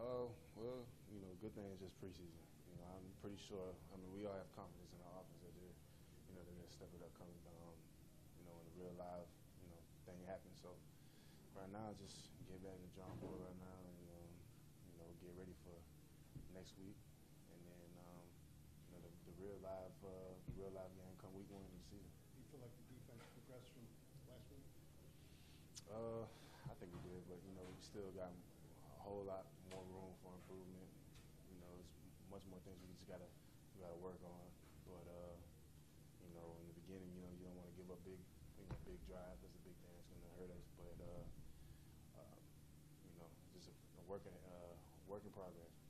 Well, good thing is just preseason. I'm pretty sure. I mean, we all have confidence in our offense that they're going to step it up coming down. When the real live, thing happens. So right now, just get back to the drawing board right now, and get ready for next week, and then the real live game come week 1 of the season. Do you feel like the defense progressed from last week? I think we did, but we still got a whole lot more room for improvement. There's much more things we gotta work on. But in the beginning, you don't want to give up big drive. That's a big thing that's gonna hurt us. But just a work in progress.